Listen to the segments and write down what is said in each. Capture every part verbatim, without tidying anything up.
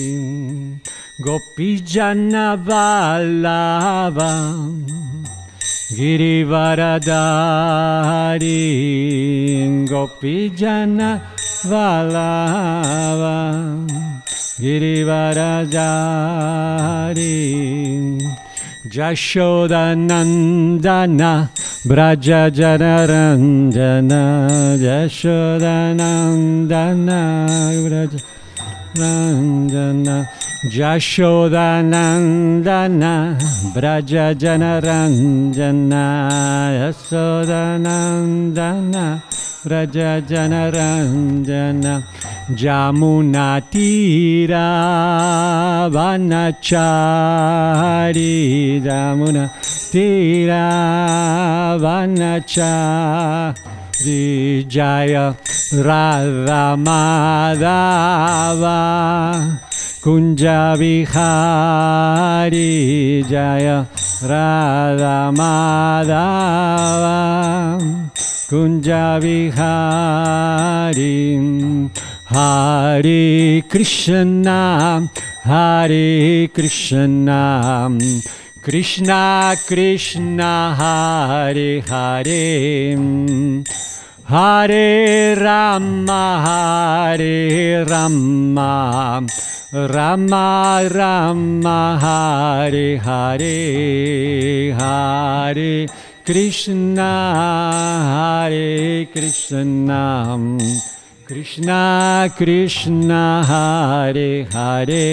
Gopijana Vallabha Girivaradari Gopijana Vallabha Girivaradari Jashodanandana Braja Janaranjana Jashodanandana Braja Ranjana Jashodanandana Braja Janaranjana Yashodanandana Braja Janaranjana Jamuna Tira Vanachari Jamuna Tira Vanachari Jaya Radha Madhava Kunja Vihari Jaya Radha Madhava Kunja Vihari Hare Krishna Hare Krishna Krishna Krishna Hare Hare Hare Rama Hare Rama Rama Rama Hare Hare Hare Krishna Hare Krishna Krishna Krishna Hare Hare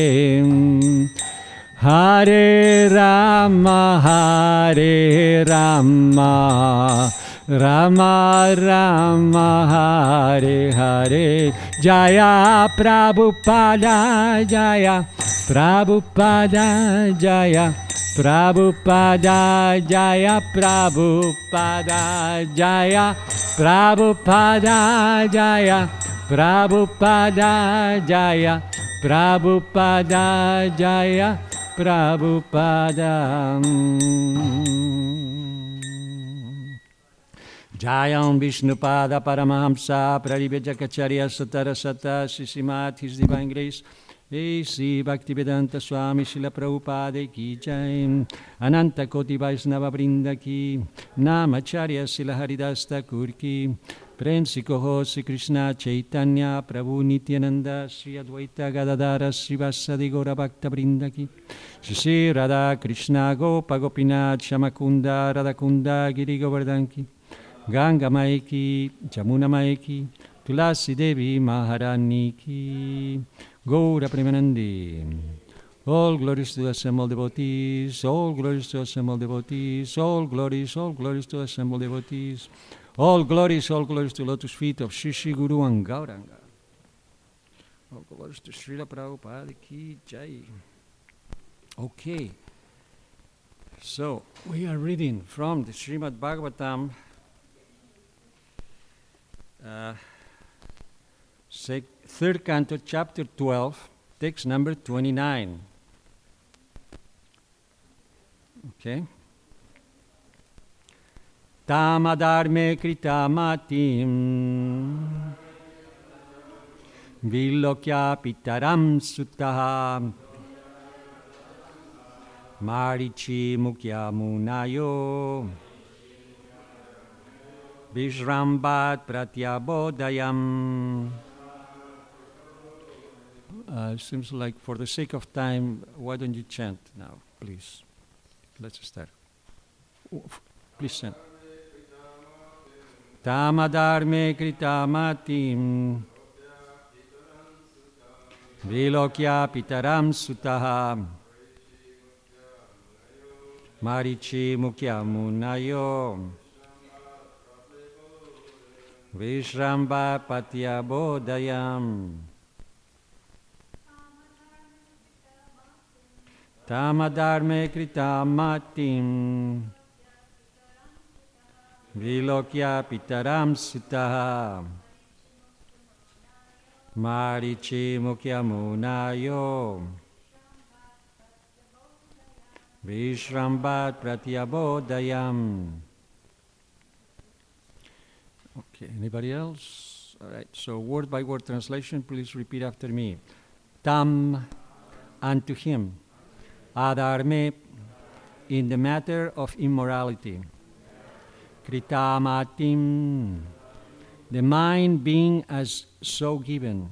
Hare Rama Hare Rama Rama Rama Hare Hare Jaya Prabhupada Jaya Prabhupada Jaya Prabhupada Jaya Prabhupada Jaya Prabhupada Jaya Prabhupada Jaya Prabhupada Jaya Prabhupada Jayam Vishnupada Paramahamsa Praribhajakacharya Satara Sata Sisimat His Divine Grace A C Bhaktivedanta Swami Srila Prabhupada Ki Jai Ananta Koti Vaisnava Vrinda Ki Namacharya Srila Haridas Thakur Ki Prem Sikoho Sri Krishna Chaitanya Prabhu Nityananda Sri Advaita Gadadara Sri Vasadi Gaura Bhakta Vrinda Ki Shri Radha Krishna Gopa Gopinath Shamakunda Radhakunda Giri Govardhan Ki Ganga Maiki Jamuna Maiki Tulasi Devi Maharani Ki Gaura Premanandi. All glories to the assembled devotees, all glories to assembled devotees, all glories, all glories to assembled devotees, all glories, all glories to lotus feet of Shri Shri Guru and Gauranga. All glories to Srila Prabhupada Ki Jai. Okay, so we are reading from the Srimad Bhagavatam, uh, sec- third canto, chapter twelve, text number twenty-nine. Okay. Tamadarme kritamatim vilokya pitaram sutaha marichi mukya munayo vishrambat pratyabodayam. Uh, seems like for the sake of time, why don't you chant now, please? Let's start. Please chant. Tamadarme kritamatim vilokya pitaram sutaha marichi mukya munayo vishramba patyabodayam. Tamadarme kritamatim vilokya pitaram sutaha marichi mukya munayo vishrambat pratyabodayam. Okay, anybody else? All right, so word by word translation, please repeat after me. Tam unto him, adarme, in the matter of immorality, kritamatim, the mind being as so given,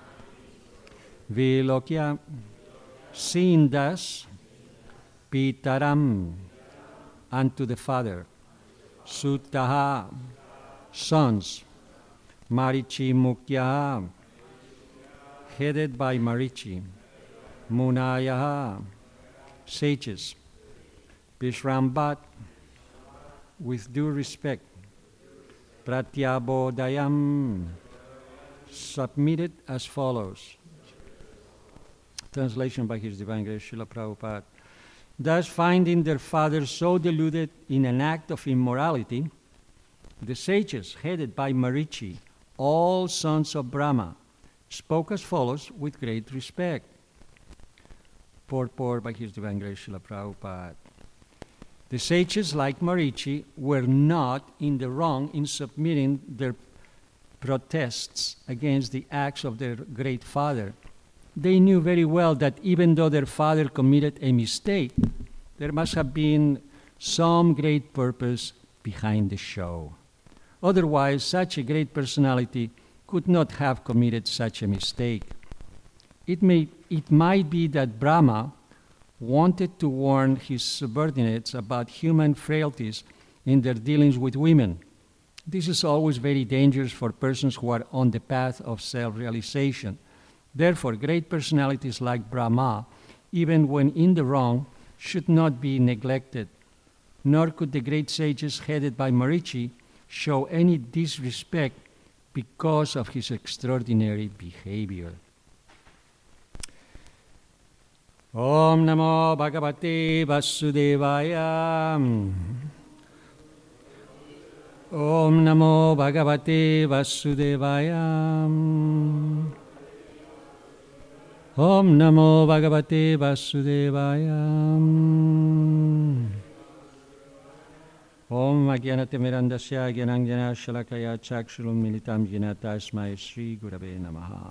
vilokya, seeing thus, pitaram, unto the father, sutaha, sons, marichi mukyaha, headed by Marichi, munayaha, sages, Vishrambat, with due respect, pratyabodayam, submitted as follows. Translation by His Divine Grace, Srila Prabhupada. Thus, finding their father so deluded in an act of immorality, the sages, headed by Marichi, all sons of Brahma, spoke as follows with great respect. Purport by His Divine Grace, Srila Prabhupada. The sages, like Marichi, were not in the wrong in submitting their protests against the acts of their great father. They knew very well that even though their father committed a mistake, there must have been some great purpose behind the show. Otherwise, such a great personality could not have committed such a mistake. It may, it might be that Brahma wanted to warn his subordinates about human frailties in their dealings with women. This is always very dangerous for persons who are on the path of self-realization. Therefore, great personalities like Brahma, even when in the wrong, should not be neglected. Nor could the great sages headed by Marichi show any disrespect because of his extraordinary behavior. Om Namo Bhagavate Vasudevaya. Om Namo Bhagavate Vasudevaya. Om Namo Bhagavate Vasudevaya. Om Ajnanatirmirandasya Jnananjana Shalakaya Chakshurum Militam Jnana Tasmai Sri Gurave Namaha.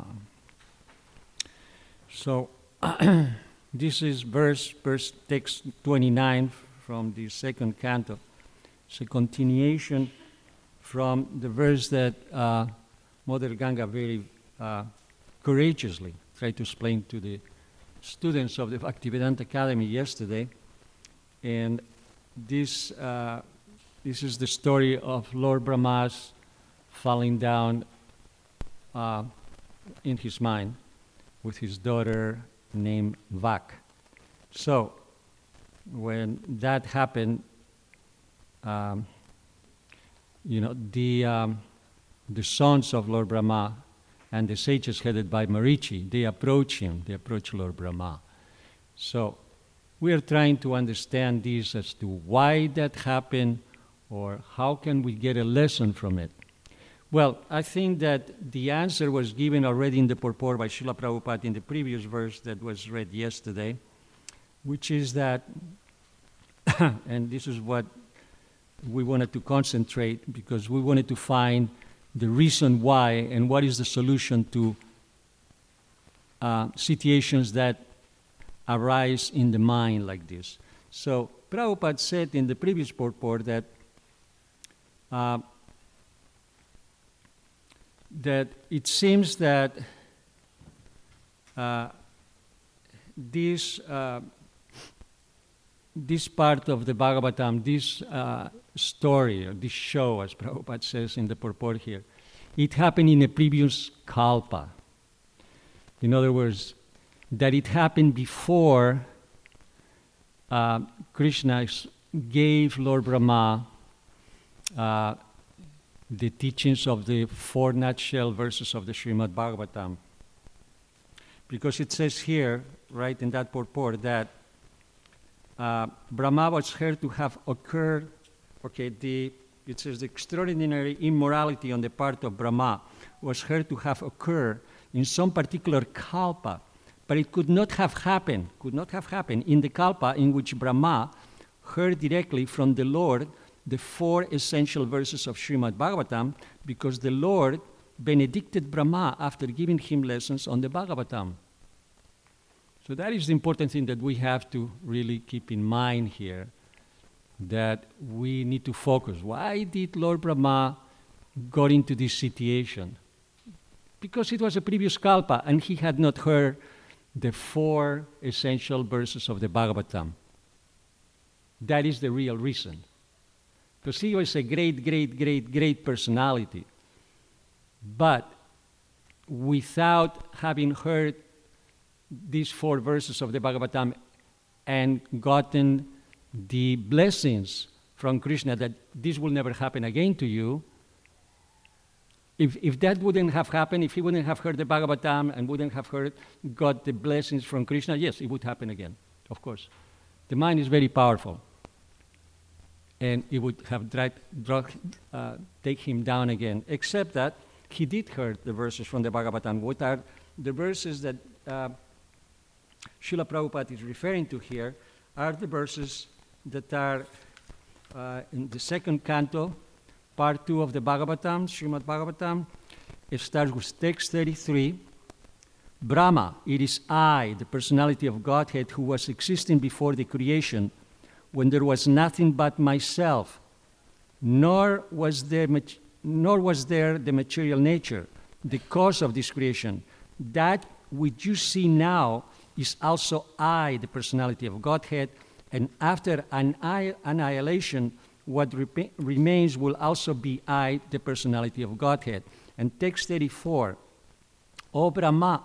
So, this is verse, verse text twenty-nine from the second canto. It's a continuation from the verse that uh, Mother Ganga very uh, courageously tried to explain to the students of the Bhaktivedanta Academy yesterday. And this, uh, this is the story of Lord Brahma's falling down uh, in his mind with his daughter named Vak. So, when that happened, um, you know, the um, the sons of Lord Brahma and the sages headed by Marichi, they approach him, they approach Lord Brahma. So, we are trying to understand this as to why that happened, or how can we get a lesson from it. Well, I think that the answer was given already in the purport by Srila Prabhupada in the previous verse that was read yesterday, which is that, and this is what we wanted to concentrate, because we wanted to find the reason why and what is the solution to uh, situations that arise in the mind like this. So, Prabhupada said in the previous purport that uh, that it seems that uh, this uh, this part of the Bhagavatam, this uh, story, or this show, as Prabhupada says in the purport here, it happened in a previous kalpa. In other words, that it happened before uh, Krishna gave Lord Brahma uh, the teachings of the four nutshell verses of the Srimad Bhagavatam. Because it says here, right in that purport, that uh, Brahma was heard to have occurred, okay, the, it says the extraordinary immorality on the part of Brahma was heard to have occurred in some particular kalpa, but it could not have happened, could not have happened in the kalpa in which Brahma heard directly from the Lord the four essential verses of Srimad Bhagavatam, because the Lord benedicted Brahma after giving him lessons on the Bhagavatam. So that is the important thing that we have to really keep in mind here, that we need to focus. Why did Lord Brahma got into this situation? Because it was a previous kalpa, and he had not heard the four essential verses of the Bhagavatam. That is the real reason. Because he was a great, great, great, great personality. But without having heard these four verses of the Bhagavatam and gotten the blessings from Krishna that this will never happen again to you, if, if that wouldn't have happened, if he wouldn't have heard the Bhagavatam and wouldn't have heard, got the blessings from Krishna, yes, it would happen again, of course. The mind is very powerful. And it would have dragged, drug, uh, take him down again, except that he did hear the verses from the Bhagavatam. What are the verses that uh, Srila Prabhupada is referring to here are the verses that are uh, in the second canto, part two of the Bhagavatam, Srimad Bhagavatam. It starts with text thirty-three. Brahma, it is I, the personality of Godhead, who was existing before the creation, when there was nothing but myself, nor was there, mat- nor was there the material nature, the cause of this creation. That which you see now is also I, the personality of Godhead, and after an I- annihilation, what rep- remains will also be I, the personality of Godhead. And text thirty-four, O Brahma,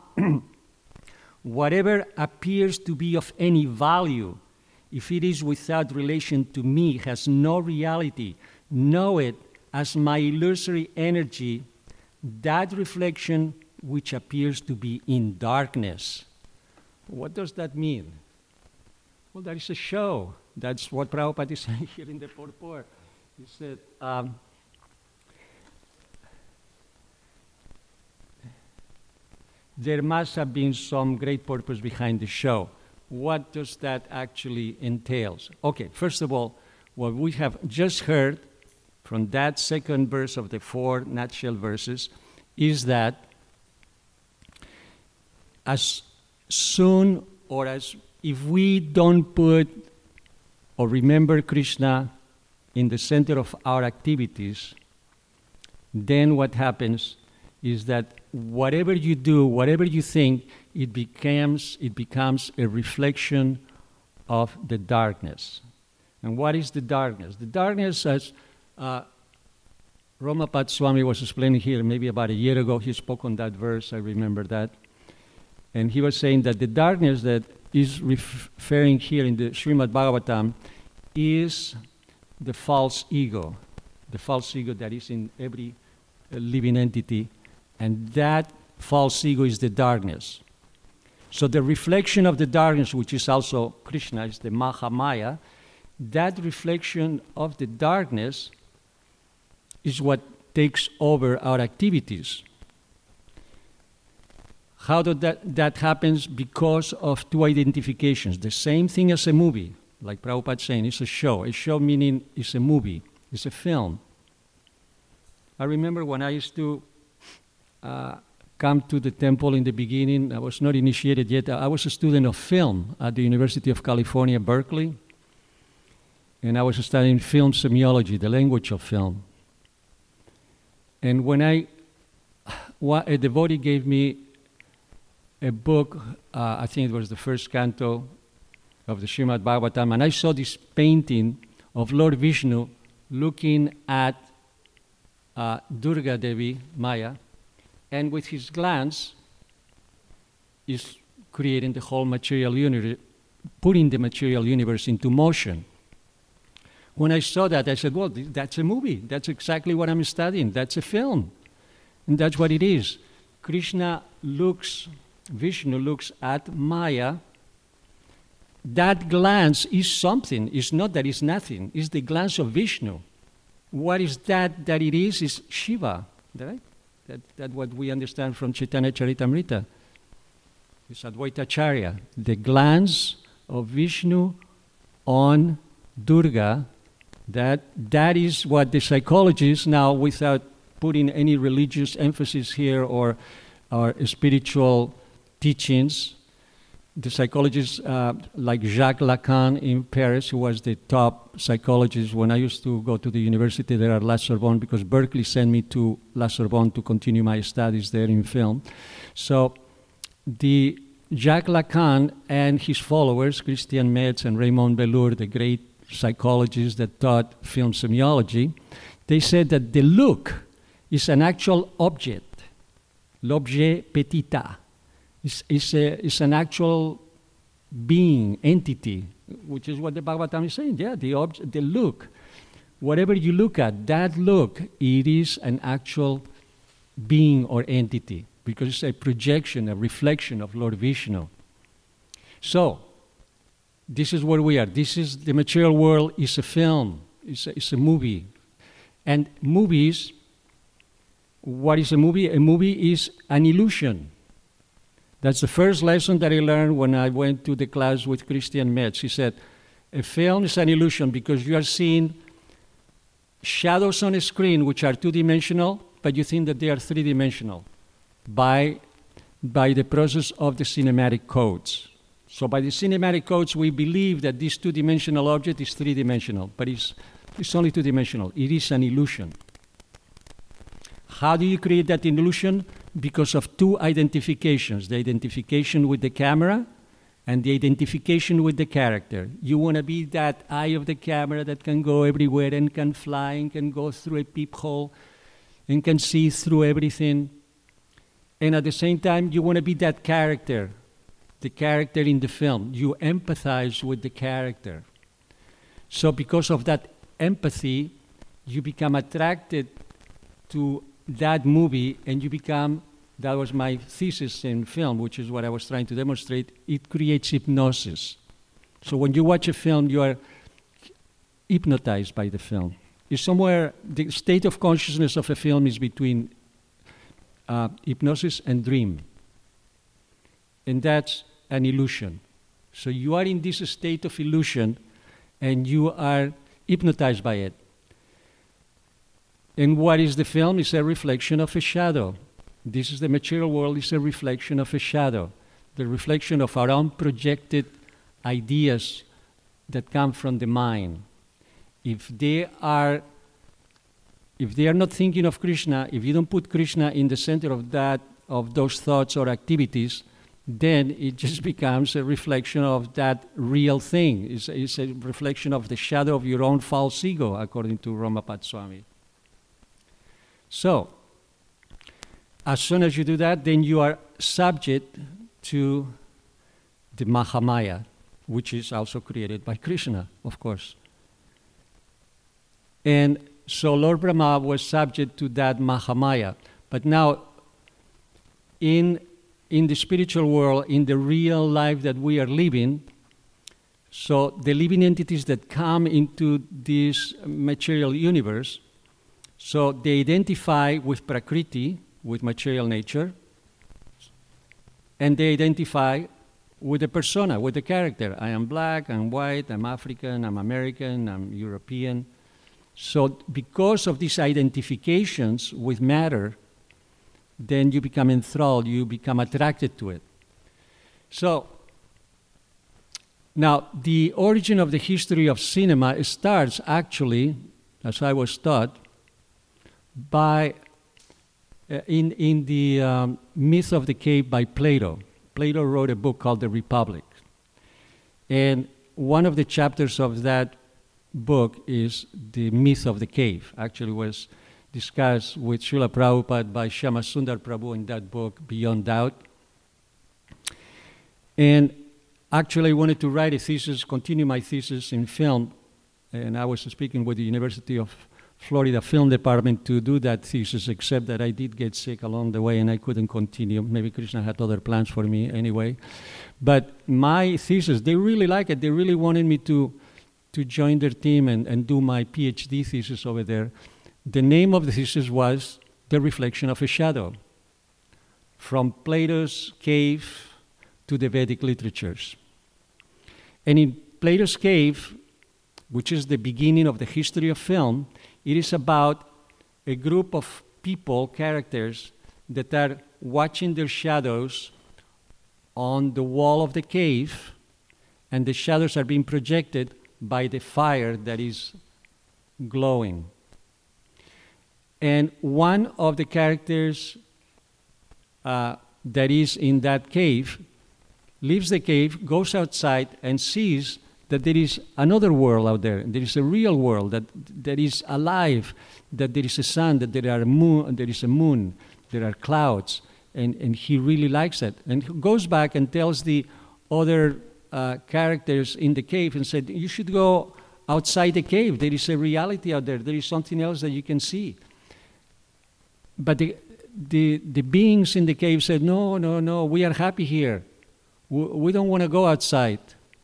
whatever appears to be of any value, if it is without relation to me, has no reality, know it as my illusory energy, that reflection which appears to be in darkness. What does that mean? Well, that is a show. That's what Prabhupada is saying here in the purport. He said, um, there must have been some great purpose behind the show. What does that actually entail? Okay, first of all, what we have just heard from that second verse of the four nutshell verses is that as soon or as if we don't put or remember Krishna in the center of our activities, then what happens is that whatever you do, whatever you think, it becomes it becomes a reflection of the darkness. And what is the darkness? The darkness, as uh, Ramapad Swami was explaining here maybe about a year ago, he spoke on that verse, I remember that. And he was saying that the darkness that is referring here in the Srimad Bhagavatam is the false ego, the false ego that is in every uh, living entity, and that false ego is the darkness. So the reflection of the darkness, which is also Krishna, is the Mahamaya, that reflection of the darkness is what takes over our activities. How does that, that happens? Because of two identifications. The same thing as a movie, like Prabhupada saying, it's a show. A show meaning it's a movie, it's a film. I remember when I used to uh, come to the temple in the beginning, I was not initiated yet. I was a student of film at the University of California, Berkeley. And I was studying film semiology, the language of film. And when I, a devotee gave me a book, uh, I think it was the first canto of the Srimad Bhagavatam, and I saw this painting of Lord Vishnu looking at uh, Durga Devi, Maya, and with his glance is creating the whole material universe, putting the material universe into motion. When I saw that, I said, well, that's a movie. That's exactly what I'm studying. That's a film. And that's what it is. Krishna looks, Vishnu looks at Maya. That glance is something. It's not that it's nothing. It's the glance of Vishnu. What is that that it is? Is Shiva, right? That, that's what we understand from Chaitanya Charitamrita. It's Advaita Acharya. The glance of Vishnu on Durga, that that is what the psychologists now, without putting any religious emphasis here or, or spiritual teachings, the psychologists uh, like Jacques Lacan in Paris, who was the top psychologist when I used to go to the university there at La Sorbonne, because Berkeley sent me to La Sorbonne to continue my studies there in film. So the Jacques Lacan and his followers, Christian Metz and Raymond Bellour, the great psychologists that taught film semiology, they said that the look is an actual object, l'objet petita. It's, it's, a, it's an actual being, entity, which is what the Bhagavatam is saying. Yeah, the, obj- the look. Whatever you look at, that look, it is an actual being or entity, because it's a projection, a reflection of Lord Vishnu. So, this is where we are. This is, the material world is a film, it's a, it's a movie. And movies, what is a movie? A movie is an illusion. That's the first lesson that I learned when I went to the class with Christian Metz. He said, a film is an illusion because you are seeing shadows on a screen which are two-dimensional, but you think that they are three-dimensional by, by the process of the cinematic codes. So by the cinematic codes, we believe that this two-dimensional object is three-dimensional, but it's, it's only two-dimensional. It is an illusion. How do you create that illusion? Because of two identifications, the identification with the camera and the identification with the character. You want to be that eye of the camera that can go everywhere and can fly and can go through a peephole and can see through everything. And at the same time, you want to be that character, the character in the film. You empathize with the character. So because of that empathy, you become attracted to that movie, and you become, that was my thesis in film, which is what I was trying to demonstrate, it creates hypnosis. So when you watch a film, you are hypnotized by the film. It's somewhere, the state of consciousness of a film is between uh, hypnosis and dream. And that's an illusion. So you are in this state of illusion, and you are hypnotized by it. And what is the film? It's a reflection of a shadow. This is the material world, is a reflection of a shadow. The reflection of our own projected ideas that come from the mind. If they are, if they are not thinking of Krishna, if you don't put Krishna in the center of that, of those thoughts or activities, then it just becomes a reflection of that real thing. It's, it's a reflection of the shadow of your own false ego, according to Ramapat Swami. So, as soon as you do that, then you are subject to the Mahamaya, which is also created by Krishna, of course. And so Lord Brahma was subject to that Mahamaya. But now, in, in the spiritual world, in the real life that we are living, so the living entities that come into this material universe, so they identify with Prakriti, with material nature, and they identify with the persona, with the character. I am black, I'm white, I'm African, I'm American, I'm European. So because of these identifications with matter, then you become enthralled, you become attracted to it. So now the origin of the history of cinema starts actually, as I was taught, by uh, in in the um, Myth of the Cave by Plato. Plato wrote a book called The Republic, and one of the chapters of that book is the Myth of the Cave. Actually, was discussed with Srila Prabhupada by Shyamasundar Prabhu in that book, Beyond Doubt. And actually, I wanted to write a thesis, continue my thesis in film, and I was speaking with the University of Florida Film Department to do that thesis, except that I did get sick along the way and I couldn't continue. Maybe Krishna had other plans for me anyway. But my thesis, they really like it. They really wanted me to, to join their team and, and do my PhD thesis over there. The name of the thesis was The Reflection of a Shadow, from Plato's cave to the Vedic literatures. And in Plato's cave, which is the beginning of the history of film, it is about a group of people, characters, that are watching their shadows on the wall of the cave, and the shadows are being projected by the fire that is glowing. And one of the characters uh, that is in that cave leaves the cave, goes outside, and sees that there is another world out there. There is a real world that that is alive, that there is a sun, that there are moon, there is a moon, there are clouds, and, and he really likes that. And he goes back and tells the other uh, characters in the cave and said, you should go outside the cave. There is a reality out there. There is something else that you can see. But the, the, the beings in the cave said, no, no, no, we are happy here. We, we don't want to go outside.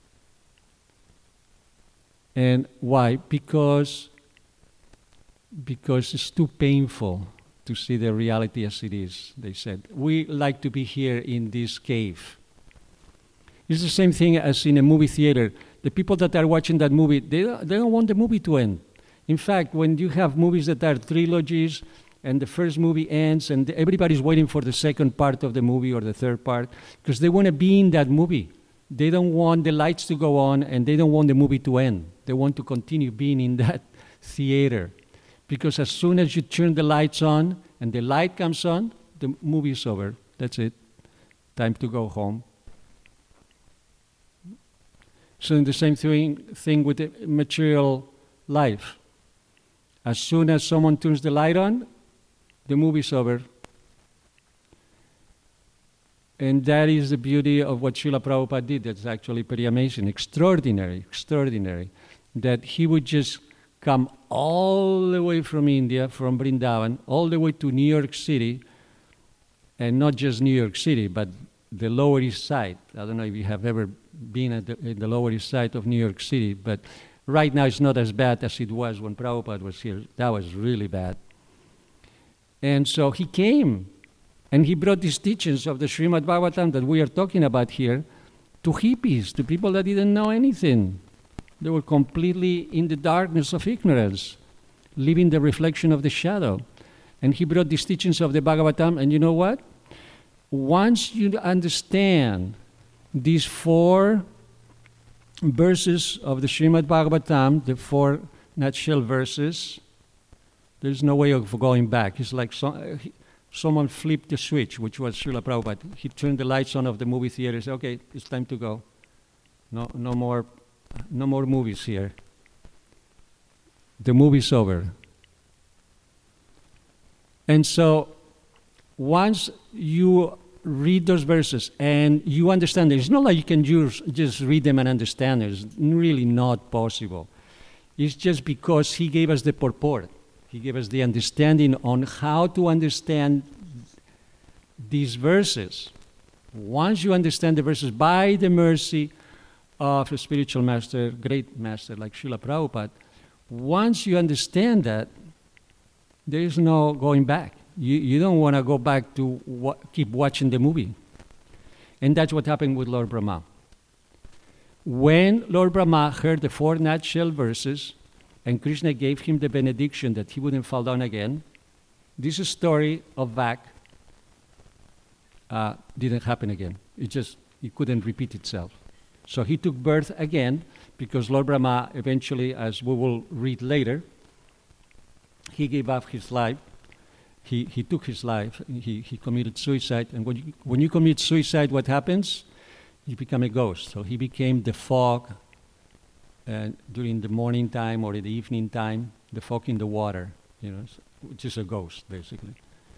And why? Because, because it's too painful to see the reality as it is, they said. We like to be here in this cave. It's the same thing as in a movie theater. The people that are watching that movie, they don't, they don't want the movie to end. In fact, when you have movies that are trilogies, and the first movie ends, and everybody's waiting for the second part of the movie or the third part, because they want to be in that movie. They don't want the lights to go on, and they don't want the movie to end. They want to continue being in that theater. Because as soon as you turn the lights on, and the light comes on, the movie is over. That's it. Time to go home. So the same thing, thing with the material life. As soon as someone turns the light on, the movie's over. And that is the beauty of what Srila Prabhupada did. That's actually pretty amazing, extraordinary, extraordinary. That he would just come all the way from India, from Vrindavan, all the way to New York City, and not just New York City, but the Lower East Side. I don't know if you have ever been at the, in the Lower East Side of New York City, but right now it's not as bad as it was when Prabhupada was here. That was really bad. And so he came, and he brought these teachings of the Srimad Bhagavatam that we are talking about here to hippies, to people that didn't know anything. They were completely in the darkness of ignorance, living the reflection of the shadow. And he brought these teachings of the Bhagavatam, and you know what? Once you understand these four verses of the Srimad Bhagavatam, the four nutshell verses, there's no way of going back. It's like so, uh, he, someone flipped the switch, which was Srila Prabhupada. He turned the lights on of the movie theater and said, okay, it's time to go. No, no more, no more movies here. The movie's over. And so once you read those verses and you understand them, it's not like you can just, just read them and understand them. It's really not possible. It's just because he gave us the purport. He gave us the understanding on how to understand these verses. Once you understand the verses by the mercy of a spiritual master, great master like Srila Prabhupada, once you understand that, there is no going back. You, you don't want to go back to wa- keep watching the movie. And that's what happened with Lord Brahma. When Lord Brahma heard the four nutshell verses, and Krishna gave him the benediction that he wouldn't fall down again, this story of Vak uh, didn't happen again. It just, it couldn't repeat itself. So he took birth again, because Lord Brahma eventually, as we will read later, he gave up his life. He, he took his life. He, he committed suicide. And when you, when you commit suicide, what happens? You become a ghost. So he became the fog uh, during the morning time or the evening time, the fog in the water, you know, which is a ghost, basically.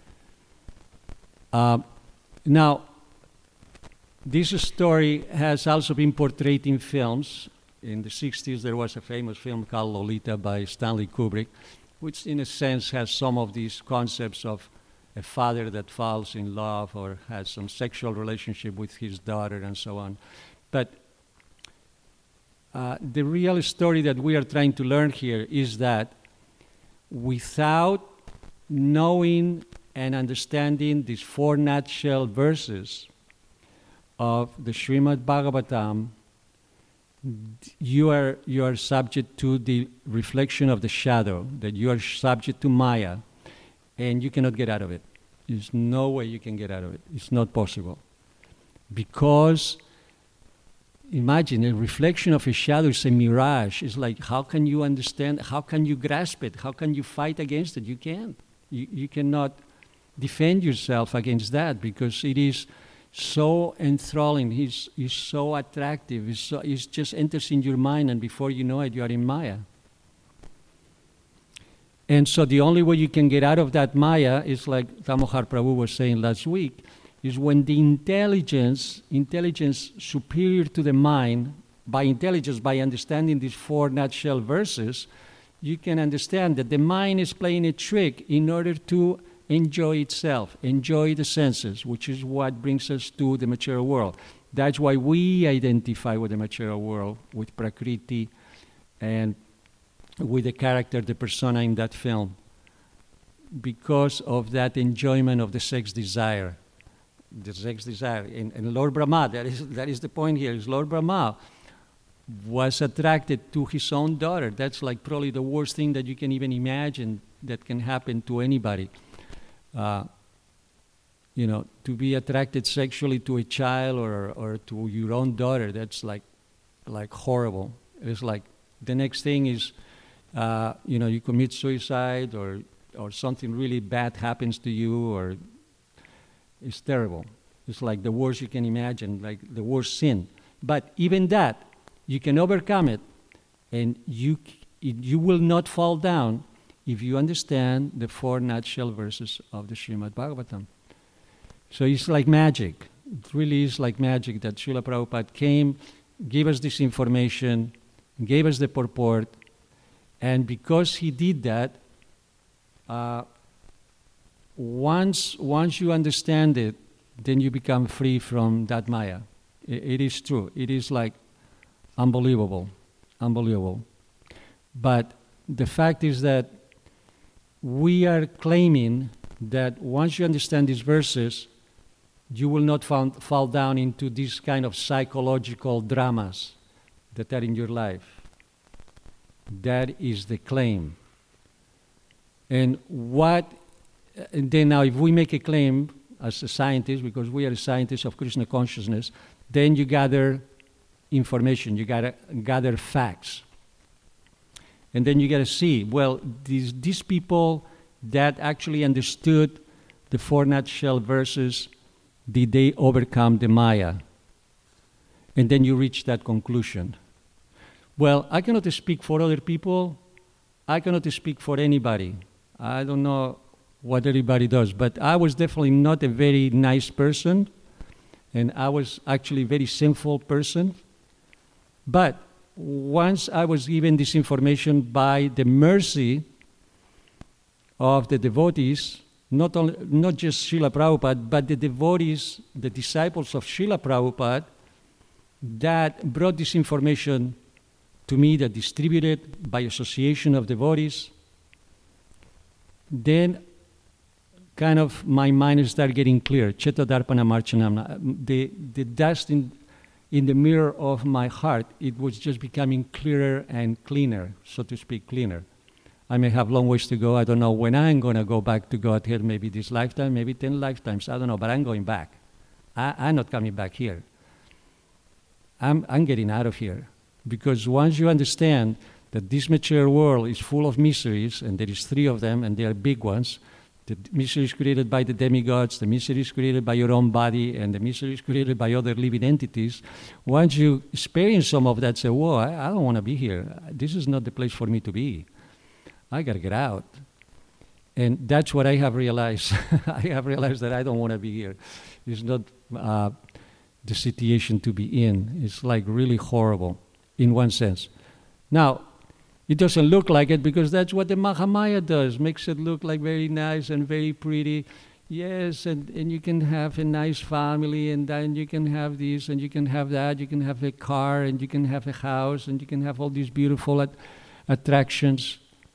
Um, now, this story has also been portrayed in films. In the sixties, there was a famous film called Lolita by Stanley Kubrick, which in a sense has some of these concepts of a father that falls in love or has some sexual relationship with his daughter and so on. But uh, the real story that we are trying to learn here is that without knowing and understanding these four nutshell verses of the Srimad Bhagavatam, you are, you are subject to the reflection of the shadow, that you are subject to Maya, and you cannot get out of it. There's no way you can get out of it. It's not possible. Because imagine a reflection of a shadow is a mirage. It's like, how can you understand, how can you grasp it? How can you fight against it? You can't. You, you cannot defend yourself against that because it is so enthralling. It's, it's so attractive. It's, so, it just enters in your mind, and before you know it, you are in Maya. And so the only way you can get out of that Maya is like Tamohar Prabhu was saying last week, is when the intelligence, intelligence superior to the mind, by intelligence, by understanding these four nutshell verses, you can understand that the mind is playing a trick in order to enjoy itself, enjoy the senses, which is what brings us to the material world. That's why we identify with the material world, with Prakriti, and with the character, the persona in that film, because of that enjoyment of the sex desire. The sex desire. And, and Lord Brahma, that is, that is the point here, is Lord Brahma was attracted to his own daughter. That's like probably the worst thing that you can even imagine that can happen to anybody. Uh, you know, to be attracted sexually to a child or, or to your own daughter, that's like, like horrible. It's like the next thing is, uh, you know, you commit suicide or, or something really bad happens to you, or it's terrible. It's like the worst you can imagine, like the worst sin. But even that, you can overcome it, and you you will not fall down if you understand the four nutshell verses of the Srimad Bhagavatam. So it's like magic. It really is like magic that Srila Prabhupada came, gave us this information, gave us the purport, and because he did that, uh, once once you understand it, then you become free from that Maya. It, it is true. It is like unbelievable, unbelievable. But the fact is that we are claiming that once you understand these verses, you will not found, fall down into these kind of psychological dramas that are in your life. That is the claim. And what, and then now if we make a claim as a scientist, because we are scientists of Krishna consciousness, then you gather information, you gotta gather facts. And then you gotta see, well, these, these people that actually understood the four nutshell verses, did they overcome the Maya? And then you reach that conclusion. Well, I cannot speak for other people. I cannot speak for anybody. I don't know what everybody does, but I was definitely not a very nice person, and I was actually a very sinful person. But once I was given this information by the mercy of the devotees, not only, not just Srila Prabhupada, but the devotees, the disciples of Srila Prabhupada, that brought this information to me, that distributed by association of devotees, then kind of my mind started getting clear. Cheta Darpana Marchanam. The, the dust in, in the mirror of my heart, it was just becoming clearer and cleaner, so to speak, cleaner. I may have long ways to go. I don't know when I'm going to go back to Godhead, maybe this lifetime, maybe ten lifetimes. I don't know, but I'm going back. I, I'm not coming back here. I'm, I'm getting out of here. Because once you understand that this material world is full of miseries, and there is three of them, and they are big ones, the miseries created by the demigods, the miseries created by your own body, and the miseries created by other living entities, once you experience some of that, say, whoa, I, I don't want to be here. This is not the place for me to be. I got to get out. And that's what I have realized. I have realized that I don't want to be here. It's not uh, the situation to be in. It's like really horrible in one sense. Now, it doesn't look like it because that's what the Mahamaya does, makes it look like very nice and very pretty. Yes, and, and you can have a nice family, and then you can have this, and you can have that, you can have a car, and you can have a house, and you can have all these beautiful at- attractions.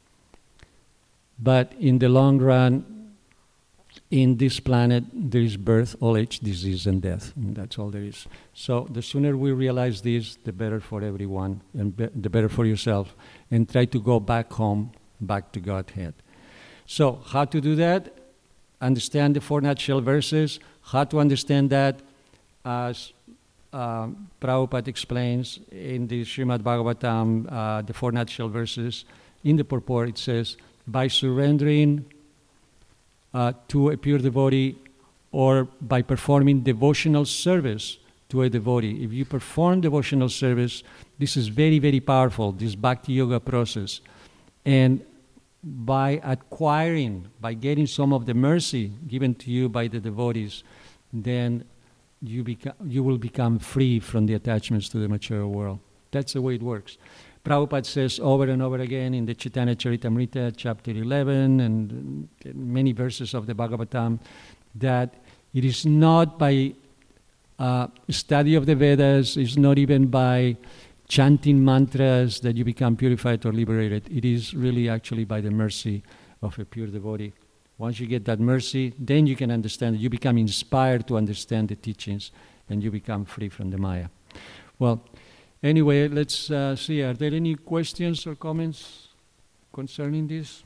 But in the long run, in this planet, there is birth, old age, disease, and death. And that's all there is. So the sooner we realize this, the better for everyone, and be- the better for yourself. And try to go back home, back to Godhead. So how to do that? Understand the four nutshell verses. How to understand that? as uh, Prabhupada explains in the Srimad Bhagavatam, uh, the four nutshell verses, in the purport it says, by surrendering uh, to a pure devotee or by performing devotional service to a devotee. If you perform devotional service, this is very, very powerful, this Bhakti Yoga process. And by acquiring, by getting some of the mercy given to you by the devotees, then you, beca- you will become free from the attachments to the material world. That's the way it works. Prabhupada says over and over again in the Chaitanya Charitamrita, chapter eleven, and many verses of the Bhagavatam, that it is not by uh, study of the Vedas, it's not even by chanting mantras that you become purified or liberated. It is really actually by the mercy of a pure devotee. Once you get that mercy, then you can understand it. You become inspired to understand the teachings and you become free from the Maya. Well, anyway, let's uh, see. Are there any questions or comments concerning this?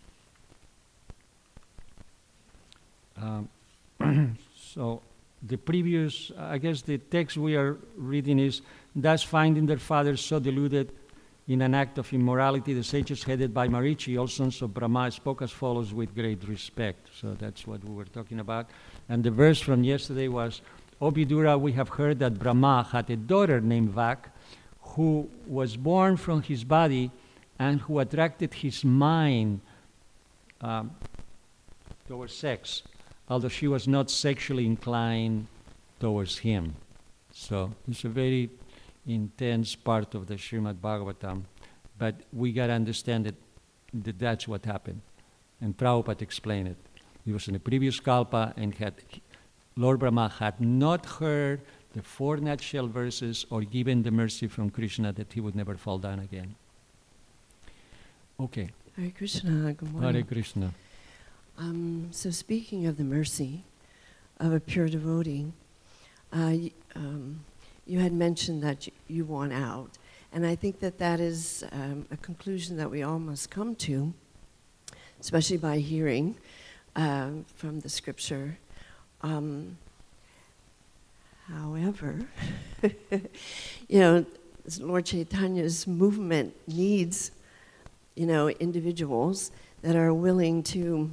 Um, so the previous, I guess the text we are reading is, thus finding their fathers so deluded in an act of immorality, the sages headed by Marichi, all sons of Brahma, spoke as follows with great respect. So that's what we were talking about. And the verse from yesterday was, O Vidura, we have heard that Brahma had a daughter named Vak, who was born from his body and who attracted his mind um, towards sex, although she was not sexually inclined towards him. So it's a very intense part of the Srimad Bhagavatam, but we got to understand that, that that's what happened. And Prabhupada explained it. He was in the previous kalpa and had Lord Brahma had not heard the four nutshell verses or given the mercy from Krishna that he would never fall down again. Okay. Hare Krishna, good morning. Hare Krishna. Um, so speaking of the mercy of a pure devotee, uh, um, you had mentioned that you, you want out. And I think that that is um, a conclusion that we all must come to, especially by hearing uh, from the scripture. Um, however, you know, Lord Chaitanya's movement needs, you know, individuals that are willing to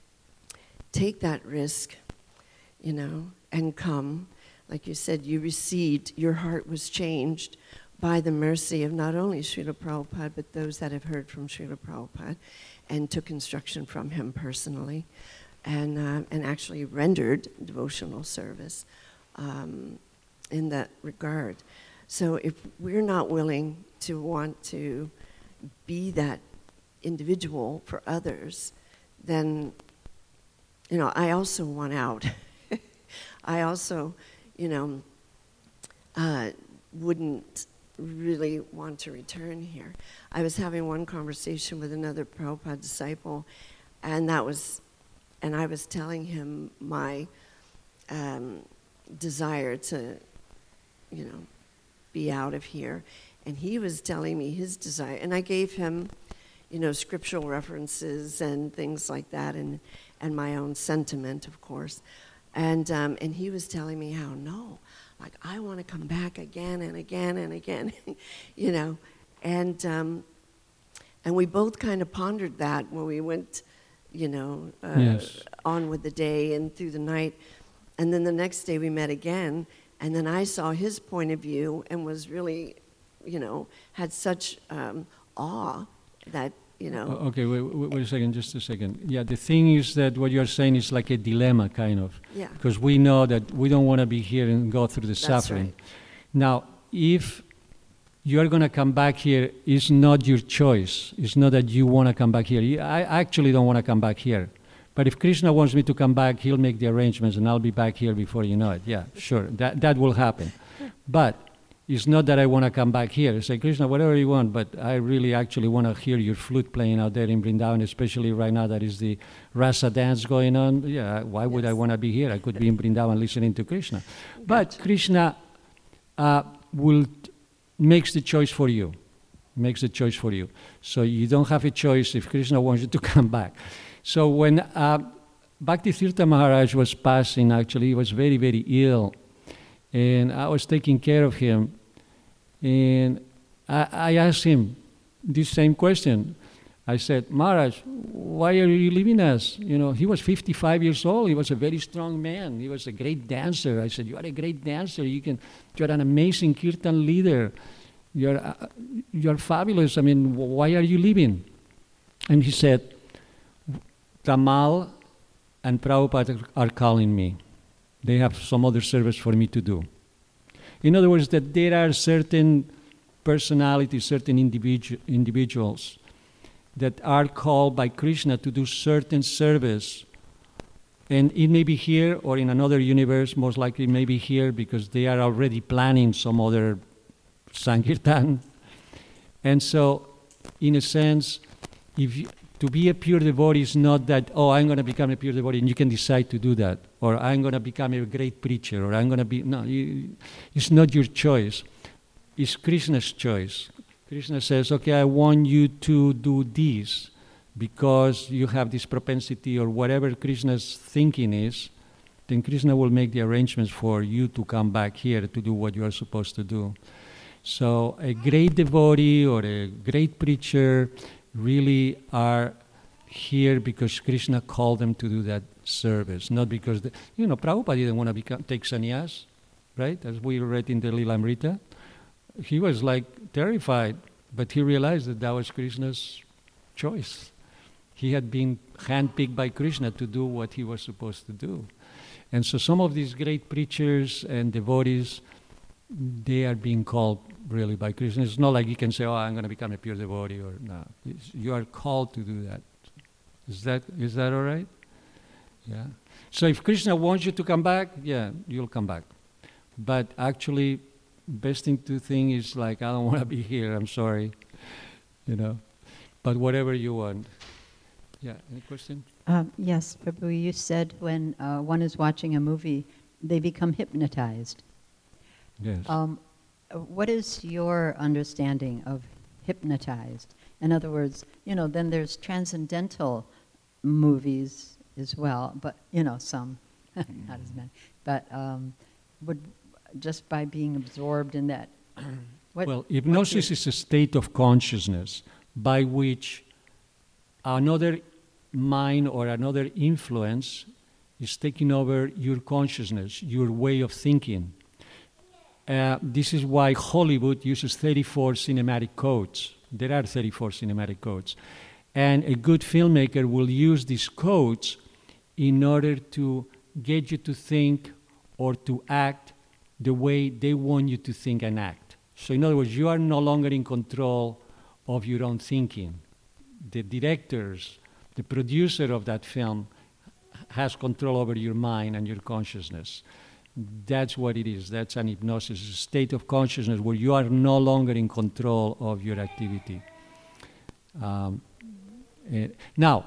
take that risk, you know, and come. Like you said, you received, your heart was changed by the mercy of not only Srila Prabhupada, but those that have heard from Srila Prabhupada and took instruction from him personally and uh, and actually rendered devotional service um, in that regard. So if we're not willing to want to be that individual for others, then, you know, I also want out. I also, you know, uh, wouldn't really want to return here. I was having one conversation with another Prabhupada disciple, and that was, and I was telling him my um, desire to, you know, be out of here, and he was telling me his desire, and I gave him, you know, scriptural references and things like that, and and my own sentiment, of course. And um, and he was telling me how, no, like, I want to come back again and again and again, you know. And um, and we both kind of pondered that when we went, you know, uh, yes. on with the day and through the night. And then the next day we met again, and then I saw his point of view and was really, you know, had such um, awe that, you know. Okay, wait, wait, wait a second, just a second. Yeah, the thing is that what you're saying is like a dilemma, kind of. Yeah. Because we know that we don't want to be here and go through the That's suffering. right. Now, if you're going to come back here, it's not your choice. It's not that you want to come back here. I actually don't want to come back here. But if Krishna wants me to come back, he'll make the arrangements and I'll be back here before you know it. Yeah, sure, that, that will happen. But it's not that I want to come back here. I say, Krishna, whatever you want, but I really actually want to hear your flute playing out there in Vrindavan, especially right now that is the rasa dance going on. Yeah, why would Yes. I want to be here? I could be in Vrindavan listening to Krishna. But Krishna uh, will t- makes the choice for you, makes the choice for you. So you don't have a choice if Krishna wants you to come back. So when uh, Bhakti Tirtha Maharaj was passing, actually, he was very, very ill. and I was taking care of him. And I, I asked him this same question. I said, Maharaj, why are you leaving us? You know, he was fifty-five years old. He was a very strong man. He was a great dancer. I said, you are a great dancer. You can, you're an amazing kirtan leader. You're, uh, you're fabulous. I mean, why are you leaving? And he said, Tamal and Prabhupada are calling me. They have some other service for me to do. In other words, that there are certain personalities, certain individu- individuals that are called by Krishna to do certain service. And it may be here or in another universe, most likely it may be here because they are already planning some other Sankirtan. And so, in a sense, if you, to be a pure devotee is not that, oh, I'm going to become a pure devotee and you can decide to do that. Or I'm going to become a great preacher. Or I'm going to be, no, you, it's not your choice. It's Krishna's choice. Krishna says, okay, I want you to do this because you have this propensity or whatever Krishna's thinking is, then Krishna will make the arrangements for you to come back here to do what you are supposed to do. So a great devotee or a great preacher really are here because Krishna called them to do that service, not because, the, you know, Prabhupada didn't want to become, take sannyas, right? As we read in the Lilamrita. He was like terrified, but he realized that that was Krishna's choice. He had been handpicked by Krishna to do what he was supposed to do. And so some of these great preachers and devotees, they are being called really by Krishna. It's not like you can say, oh, I'm going to become a pure devotee, or no. It's, you are called to do that. Is that is that all right? Yeah. So if Krishna wants you to come back, yeah, you'll come back. But actually, best thing to think is like, I don't want to be here, I'm sorry, you know, but whatever you want. Yeah, any question? Um, yes, Prabhu, you said when uh, one is watching a movie, they become hypnotized. Yes. Um, what is your understanding of hypnotized? In other words, you know, then there's transcendental movies as well, but, you know, some, not as many, but um, would... just by being absorbed in that. What, well, hypnosis is a state of consciousness by which another mind or another influence is taking over your consciousness, your way of thinking. Uh, this is why Hollywood uses thirty-four cinematic codes. There are thirty-four cinematic codes. And a good filmmaker will use these codes in order to get you to think or to act the way they want you to think and act. So in other words, you are no longer in control of your own thinking. The directors, the producer of that film has control over your mind and your consciousness. That's what it is. That's an hypnosis, a state of consciousness where you are no longer in control of your activity. Um, uh, now,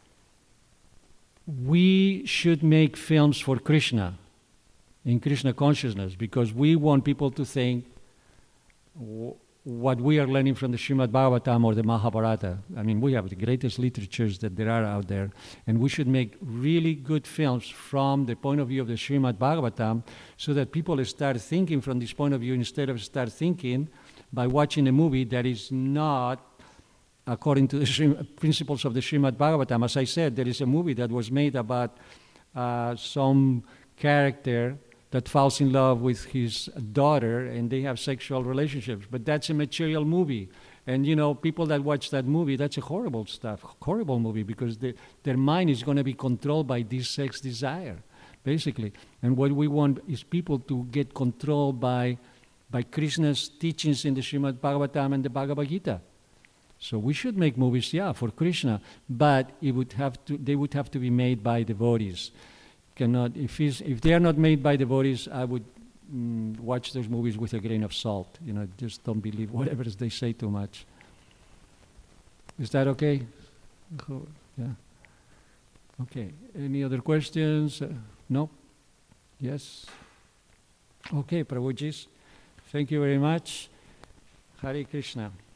we should make films for Krishna, in Krishna consciousness, because we want people to think w- what we are learning from the Srimad Bhagavatam or the Mahabharata. I mean, we have the greatest literatures that there are out there, and we should make really good films from the point of view of the Srimad Bhagavatam so that people start thinking from this point of view instead of start thinking by watching a movie that is not according to the Srim- principles of the Srimad Bhagavatam. As I said, there is a movie that was made about uh, some character that falls in love with his daughter and they have sexual relationships. But that's a material movie. And, you know, people that watch that movie, that's a horrible stuff, horrible movie, because they, their mind is going to be controlled by this sex desire, basically. And what we want is people to get controlled by, by Krishna's teachings in the Srimad Bhagavatam and the Bhagavad Gita. So we should make movies, yeah, for Krishna, but it would have to, they would have to be made by devotees. Cannot, if, he's, if they are not made by devotees, I would mm, watch those movies with a grain of salt. You know, just don't believe whatever they say too much. Is that okay? Yeah. Okay. Any other questions? Uh, no? Yes? Okay, Prabhuji. Thank you very much. Hare Krishna.